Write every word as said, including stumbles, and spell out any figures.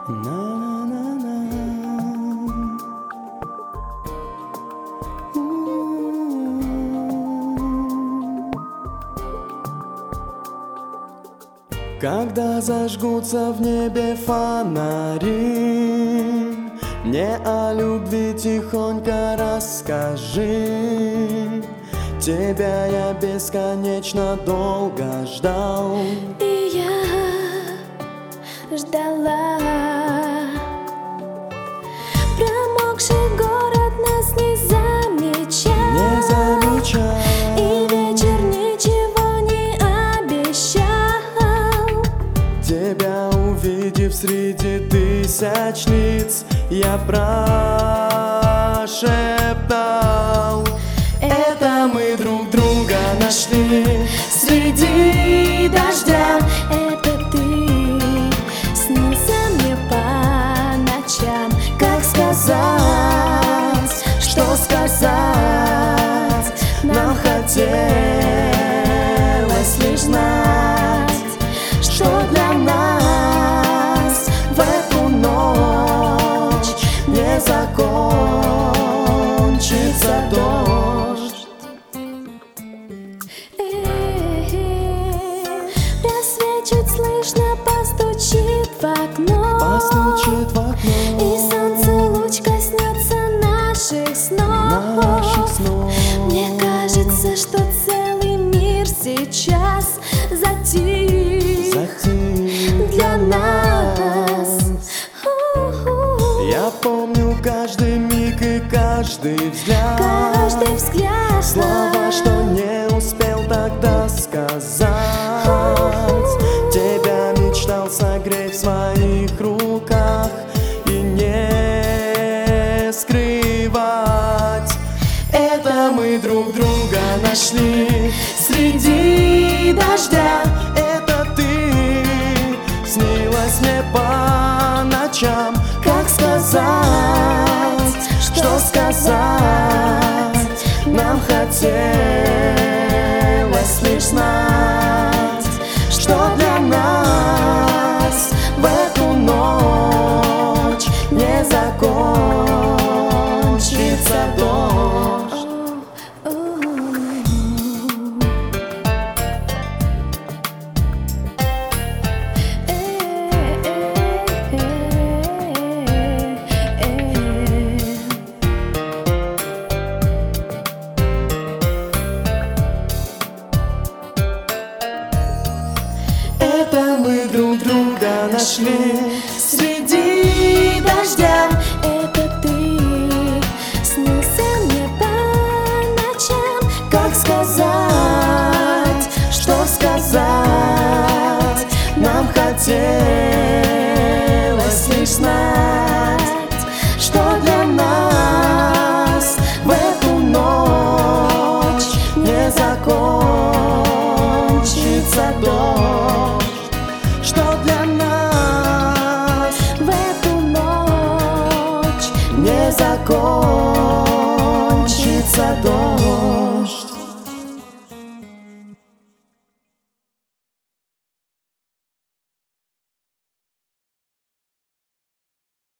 Когда зажгутся в небе фонари, мне о любви тихонько расскажи. Тебя я бесконечно долго ждал, и я ждала. Промокший город нас не замечал, не замечал. И вечер ничего не обещал. Тебя увидев среди тысяч лиц, я прошептал: это мы друг друга нашли среди дождя. Это ты снился мне по ночам. Как сказать, что сказать? Нам хотелось лишь знать, что для нас в эту ночь не закончится дождь. Рассвет слышно постучит в окно, постучит в окно, и солнце луч коснется наших снов. наших снов. Мне кажется, что целый мир сейчас затих, затих для нас. Я помню каждый миг и каждый взгляд, Каждый взгляд, слова, что не успел тогда сказать. Тебя мечтал согреть в своих руках и не скрывать. Это мы друг друга нашли среди дождя. Это ты снилась мне по ночам. Как сказать, что сказать? Нам хотелось лишь знать, что для нас в эту ночь не закончится дождь. Это мы друг друга нашли среди дождя. Это ты снился мне по ночам. Как сказать, что сказать? Нам хотелось лишь знать, что для нас в эту ночь не закончится дождь. Что для нас В эту ночь не закончится дождь.